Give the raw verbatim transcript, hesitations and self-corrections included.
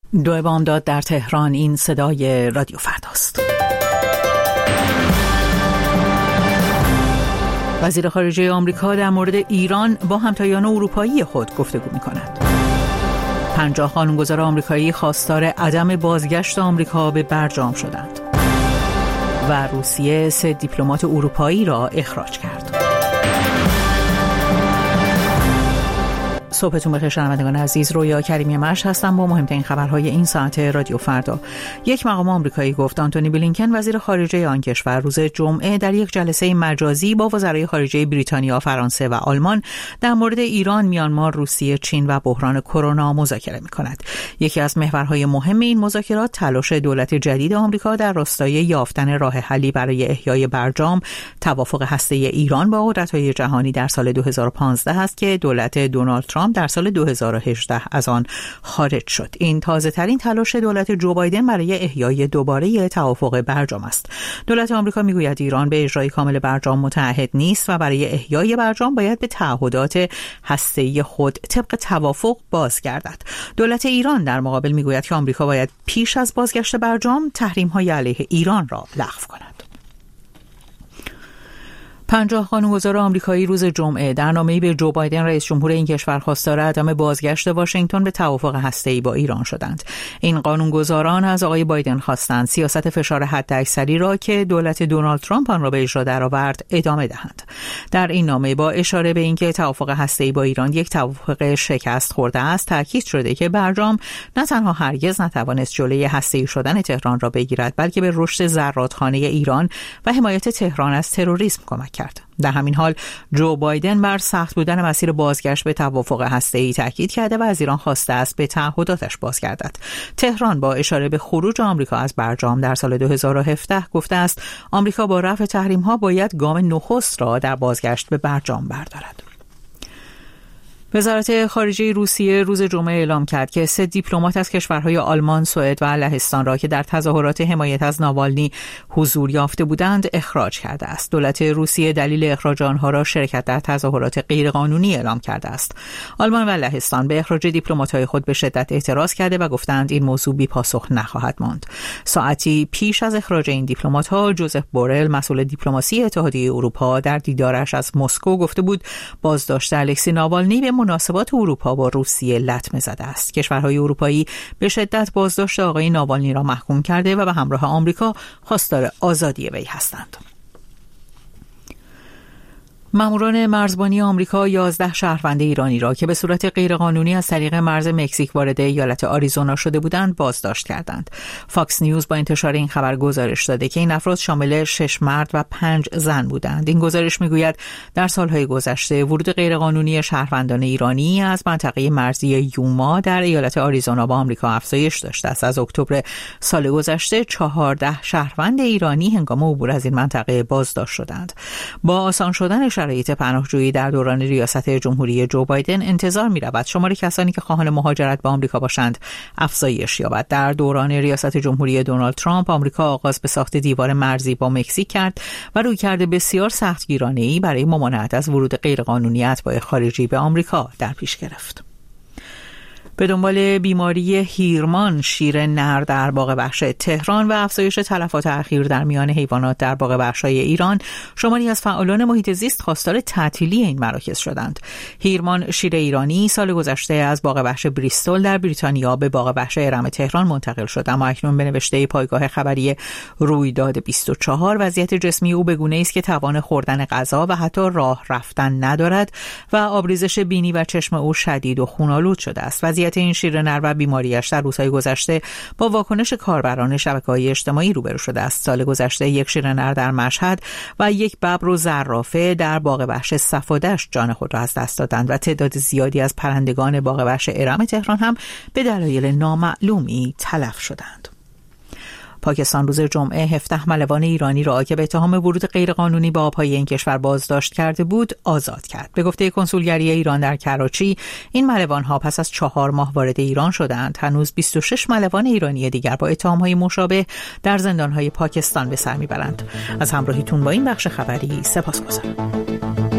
دو بامداد در تهران. این صدای رادیو فرداست. وزیر خارجه آمریکا در مورد ایران با همتایان اروپایی خود گفتگو می‌کند. پنجاه قانونگذار آمریکایی خواستار عدم بازگشت آمریکا به برجام شدند و روسیه سه دیپلمات اروپایی را اخراج کرد. صبحتون بخیر شنوندگان عزیز، رویا کریمی مشت هستم با مهمترین خبرهای این ساعت رادیو فردا. یک مقام آمریکایی گفت آنتونی بلینکن وزیر خارجه آن کشور روز جمعه در یک جلسه مجازی با وزرای خارجه بریتانیا، فرانسه و آلمان در مورد ایران، میانمار، روسیه، چین و بحران کرونا مذاکره می‌کند. یکی از محورهای مهم این مذاکرات تلاش دولت جدید آمریکا در راستای یافتن راه حلی برای احیای برجام توافق هسته‌ای ایران با قدرت‌های جهانی در سال دو هزار و پانزده است که دولت دونالد ترامپ در سال دو هزار و هجده از آن خارج شد. این تازه ترین تلاش دولت جو بایدن برای احیای دوباره توافق برجام است. دولت آمریکا میگوید ایران به اجرای کامل برجام متعهد نیست و برای احیای برجام باید به تعهدات هسته‌ای خود طبق توافق بازگردد. دولت ایران در مقابل میگوید که آمریکا باید پیش از بازگشت برجام تحریم‌های علیه ایران را لغو کند. پنجاه قانونگذار آمریکایی روز جمعه در نامه‌ای به جو بایدن رئیس جمهور این کشور خواستار عدم بازگشت واشنگتن به توافق هسته‌ای با ایران شدند. این قانونگذاران از آقای بایدن خواستند سیاست فشار حداکثری را که دولت دونالد ترامپ آن را به اجرا درآورد ادامه دهند. در این نامه با اشاره به اینکه توافق هسته‌ای با ایران یک توافق شکست خورده است، تاکید شده که برجام نه تنها هرگز نتوانست جلوی هسته‌ای شدن تهران را بگیرد، بلکه به رشد زرادخانه ایران و حمایت تهران از تروریسم کمک کرد. در همین حال جو بایدن بر سخت بودن مسیر بازگشت به توافق هسته‌ای تاکید کرده و از ایران خواسته است به تعهداتش بازگردد. تهران با اشاره به خروج آمریکا از برجام در سال دو هزار و هفده گفته است آمریکا با رفع تحریم‌ها باید گام نخست را در بازگشت به برجام بردارد. وزارت خارجه روسیه روز جمعه اعلام کرد که سه دیپلمات از کشورهای آلمان، سوئد و لهستان را که در تظاهرات حمایت از ناوالنی حضور یافته بودند اخراج کرده است. دولت روسیه دلیل اخراج آنها را شرکت در تظاهرات غیرقانونی اعلام کرده است. آلمان و لهستان به اخراج دیپلمات‌های خود به شدت اعتراض کرده و گفتند این موضوع بی پاسخ نخواهد ماند. ساعتی پیش از اخراج این دیپلمات‌ها، جوزف بورل، مسئول دیپلماسی اتحادیه اروپا، در دیدارش از مسکو گفته بود بازداشت الکسی ناوالنی به مناسبات اروپا با روسیه لطمه زده است. کشورهای اروپایی به شدت بازداشت آقای ناوالنی را محکوم کرده و به همراه آمریکا خواستار آزادی وی هستند. ماموران مرزبانی آمریکا یازده شهروند ایرانی را که به صورت غیرقانونی از طریق مرز مکزیک وارد ایالت آریزونا شده بودند بازداشت کردند. فاکس نیوز با انتشار این خبر گزارش داده که این افراد شامل شش مرد و پنج زن بودند. این گزارش میگوید در سالهای گذشته ورود غیرقانونی شهروندان ایرانی از منطقه مرزی یوما در ایالت آریزونا با آمریکا افزایش داشته است. از اکتبر سال گذشته چهارده شهروند ایرانی هنگام عبور از این منطقه بازداشت شدند. با آسان شدن شرایط پناهجویی در دوران ریاست جمهوری جو بایدن انتظار می‌رود شمار کسانی که خواهان مهاجرت به آمریکا باشند افزایش یابد. در دوران ریاست جمهوری دونالد ترامپ آمریکا آغاز به ساخت دیوار مرزی با مکزیک کرد و رویکرد بسیار سختگیرانه‌ای برای ممانعت از ورود غیرقانونی اتباع خارجی به آمریکا در پیش گرفت. به دنبال بیماری هیرمان شیر نر در باغ وحش تهران و افزایش تلفات اخیر در میان حیوانات در باغ وحش‌های ایران، شماری از فعالان محیط زیست خواستار تعطیلی این مراکز شدند. هیرمان شیر ایرانی سال گذشته از باغ وحش بریستول در بریتانیا به باغ وحش ارم تهران منتقل شد، اما اکنون به نوشته پایگاه خبری رویداد بیست و چهار وضعیت جسمی او به گونه‌ای است که توان خوردن غذا و حتی راه رفتن ندارد و آبریزش بینی و چشم او شدید و خون‌آلود شده است. وضعیت این شیر نر و بیماریش در روزهای گذشته با واکنش کاربران شبکه‌های اجتماعی روبرو شده است. سال گذشته یک شیر نر در مشهد و یک ببر و زرافه در باغ وحش صفادش جان خود را از دست دادند و تعداد زیادی از پرندگان باغ وحش ارم تهران هم به دلایل نامعلومی تلف شدند. پاکستان روز جمعه هفده ملوان ایرانی را که به اتهام ورود غیرقانونی به آبهای این کشور بازداشت کرده بود آزاد کرد. به گفته کنسولگری ایران در کراچی، این ملوان‌ها پس از چهار ماه وارد ایران شدند. هنوز بیست و شش ملوان ایرانی دیگر با اتهام‌های مشابه در زندان‌های پاکستان به سر می‌برند. از همراهیتون با این بخش خبری سپاسگزارم.